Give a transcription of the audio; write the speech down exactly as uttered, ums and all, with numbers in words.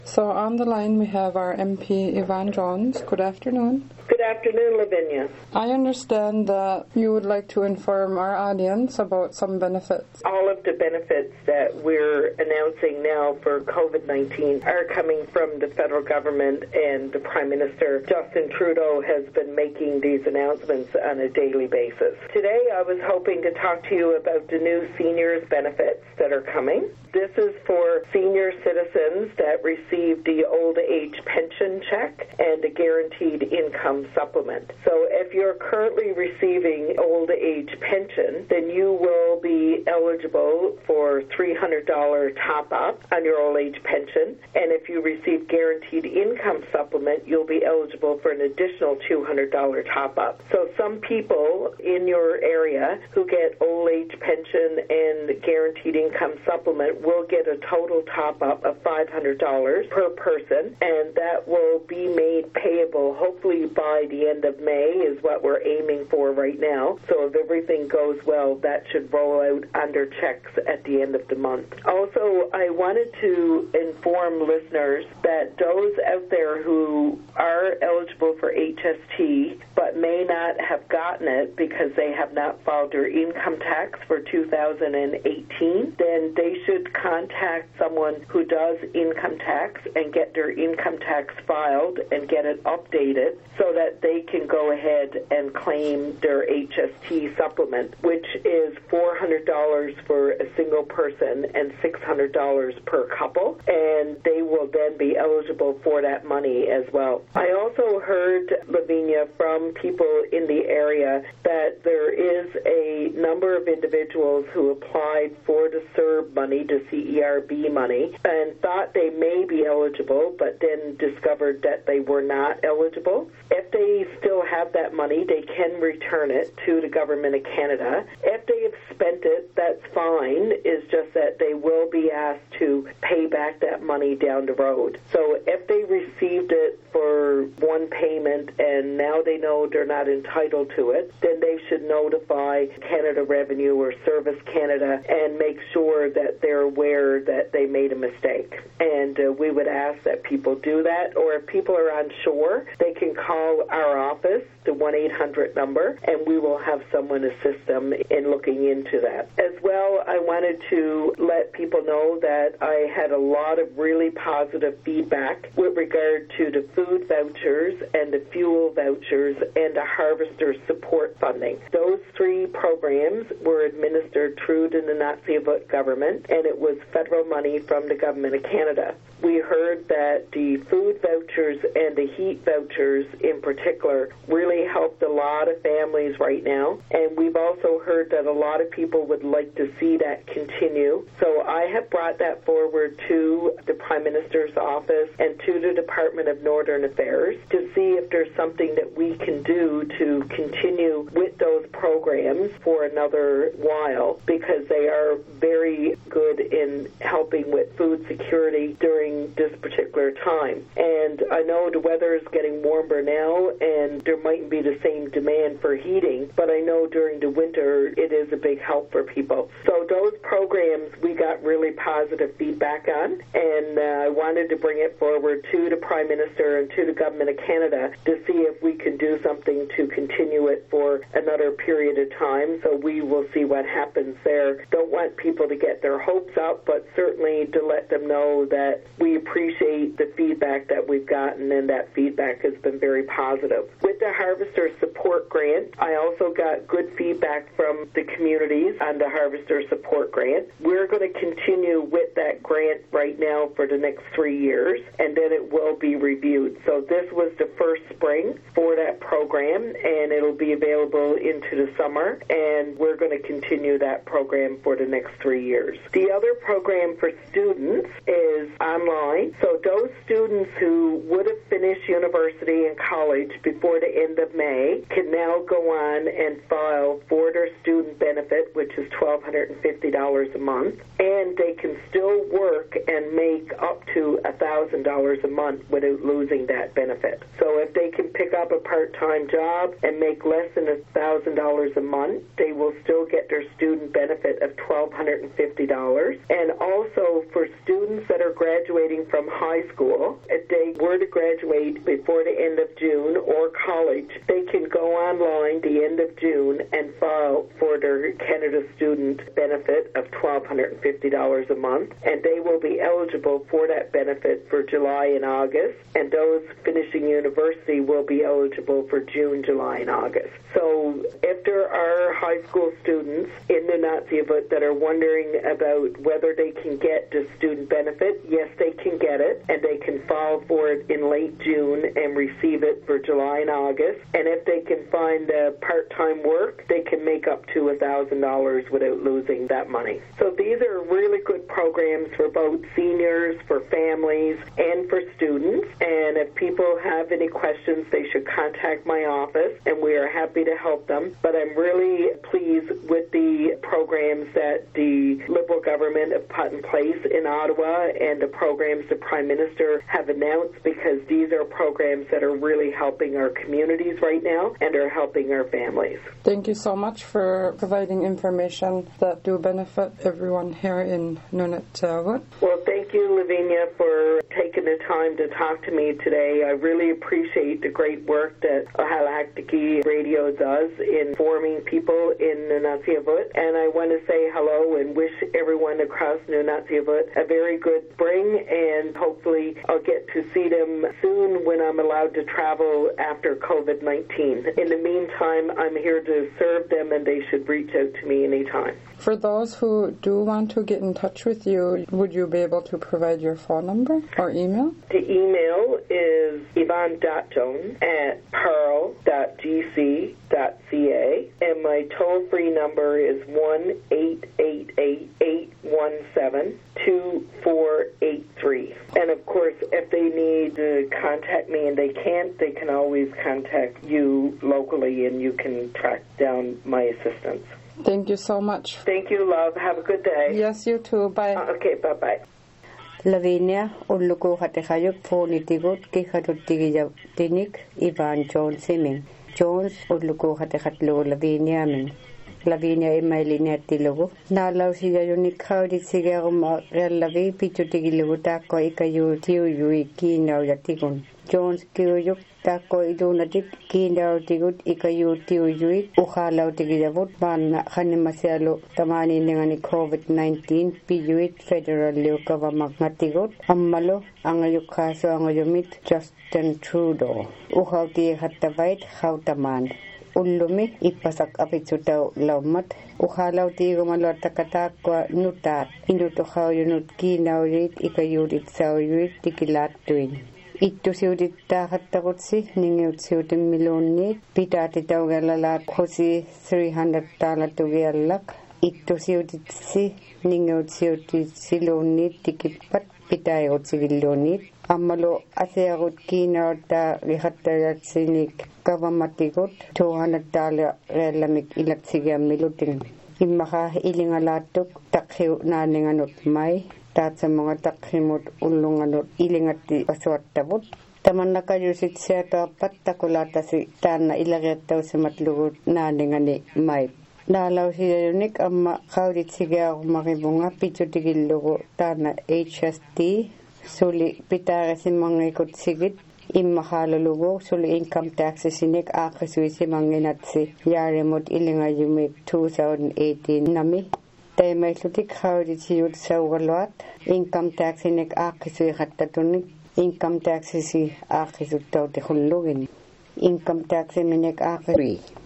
So on the line we have our M P Yvonne Jones. Good afternoon. Good afternoon, Lavinia. I understand that you would like to inform our audience about some benefits. All of the benefits that we're announcing now for COVID nineteen are coming from the federal government, and the Prime Minister, Justin Trudeau, has been making these announcements on a daily basis. Today I was hoping to talk to you about the new seniors benefits that are coming. This is for senior citizens that receive the old age pension check and a guaranteed income supplement. So if you're currently receiving old age pension, then you will be eligible for three hundred dollars top-up on your old age pension. And if you receive guaranteed income supplement, you'll be eligible for an additional two hundred dollars top-up. So some people in your area who get old age pension and guaranteed income supplement will get a total top-up of five hundred dollars per person, and that will be made payable hopefully by the end of May is what we're aiming for right now. So if everything goes well, that should roll out under checks at the end of the month. Also, I wanted to inform listeners that those out there who are eligible for H S T but may not have gotten it because they have not filed their income tax for two thousand eighteen, then they should contact someone who does income tax and get their income tax filed and get it updated so that they can go ahead and claim their H S T supplement, which is four hundred dollars for a single person and six hundred dollars per couple, and they will then be eligible for that money as well. I also heard, Lavinia, from people in the area that there is a number of individuals who applied for the C E R B money, the C E R B money, and thought they may be eligible, but then discovered that they were not eligible. If they still have that money, they can return it to the Government of Canada. If they have spent it, that's fine. It's just that they will be asked to pay back that money down the road. So if they received it for one payment and now they know they're not entitled to it, then they should notify Canada Revenue or Service Canada and make sure that they're aware that they made a mistake. And uh, we would ask that people do that, or if people are unsure, they can call our office, the one eight hundred number, and we will have someone assist them in looking into that. As well, I wanted to let people know that I had a lot of really positive feedback with regard to the food vouchers and the fuel vouchers and the harvester support funding. Those three programs were administered through the Nunavut government, and it was federal money from the Government of Canada. We heard that the food vouchers and the heat vouchers in particular really helped a lot of families right now, and we've also heard that a lot of people would like to see that continue. So I have brought that forward to the Prime Minister's office and to the Department of Northern Affairs to see if there's something that we can do to continue with those programs for another while, because they are very good in helping with food security during this particular time. And I know the weather is getting warmer now and there mightn't be the same demand for heating, but I know during the winter it is a big help for people. So those programs we got really positive feedback on, and uh, I wanted to bring it forward to the Prime Minister and to the Government of Canada to see if we can do something to continue it for another period of time. So we will see what happens there. Don't want people to get their hopes up, but certainly to let them know that we appreciate the feedback that we've gotten, and that feedback has been very positive. With the Harvester Support Grant, I also got good feedback from the communities on the Harvester Support Grant. We're going to continue with that grant right now for the next three years, and then it will be reviewed. So this was the first spring for that program, and it'll be available into the summer, and we're going to continue that program for the next three years. The other program for students is online. So those students who would have finished university and college before the end of May can now go on and file for their student benefit, which is one thousand two hundred fifty dollars a month, and they can still work and make up to one thousand dollars a month without losing that benefit. So if they can pick up a part-time job and make less than one thousand dollars a month, they will still get their student benefit of one thousand two hundred fifty dollars. And also for students that are graduating from high school, if they were to graduate before the end of June or college, they can go online the end of June and file for their Canada Student benefit of twelve fifty dollars a month, and they will be eligible for that benefit for July and August, and those finishing university will be eligible for June, July, and August. So if there are high school students in Nunatsiavut that are wondering about whether they can get the student benefit, yes, they can get it, and they can file for it in late June and receive it for July and August. And if they can find uh, part-time work, they can make up to one thousand dollars without losing that money. So these are really good programs for both seniors, for families, and for students. And if people have any questions, they should contact my office, and we are happy to help them. But I'm really pleased with the programs that the Liberal government have put in place in Ottawa and the programs the Prime Minister have announced, because these are programs that are really helping our communities right now and are helping our families. Thank you so much for providing information that do benefit everyone here in Nunatsiavut. Well, thank you, Lavinia, for taking the time to talk to me today. I really appreciate the great work that Ohalakdiki Radio does in informing people in Nunatsiavut, and I want to say hello and wish everyone across Nunatsiavut a very good spring, and hopefully I'll get to see them soon when I'm allowed to travel after COVID nineteen. In the meantime, I'm here to serve them, and they should reach out to me anytime. For those who do want to get in touch with you, would you be able to provide your phone number or email? The email is yvonne dot jones at pearl dot g c dot c a, and my toll-free number is one eight eight eight, eight one seven, two four eight three. And of course, if they need to contact me and they can't, they can always contact you locally, and you can track down my assistance. Thank you so much. Thank you, love. Have a good day. Yes, you too. Bye. Uh, okay, bye-bye. Lavinia, ulluko hatehayuk phonitigut ki hatutigiya tinik Ivan Jones Siming. Jones ulluko hatehatlo Lavinia min. Lavinia emailina tilugu. Nalaw siya yunik hawdit siya guma relavi pichutigilugu tako ikayu tiyu yui kinaw yatigun. Jones kiyuyuk tako ilunatik kinaw tigut ikayu tiyu yui ukhalaw tigiyavut man khanimasyalo tamani ningani COVID nineteen piyuit federal liu kavamak ngatigut ammalo angayuk kaso angayumit Justin Trudeau uhaw tiye hattavait hawtaman ullumi ipasak apitsutaw lawmat ukhalaw tiyo malo takatakwa nutat inuto khawunut kinaw yit ikayutit sawyuit tikilat tuin Ittu siudit tahattagutsi ningiut siutin milunni pitati taugellalat khosi three hundred dollar tugiallak ittu siuditsi ningiut siutit silunni tikippat pitayut sigillunit ammalo aseagut kinauta lihattayatsinik kavamatigut two hundred dollar relamik ilatsigiammilutin immaha ilingalattuk takhiu naninganut mai taat sa mga takhimut ulunganut ilingati paswattavut tamannaka yusit siya tapat takulata si tana ilagetaw sa matlugut naningani may nalaw siya yunik amma kawrit siya ako makibunga pichutigillugo tana H S T suli pitara si mga ikot sigit immahalulugo suli income taxes sinik akasui si manginatsi yarimut ilingayumik two thousand eighteen nami Tay may lutik hawrit siyut sa walwat income tax sinik akisui hattatunik income tax si akisut taw te hullugin income tax sinik akisui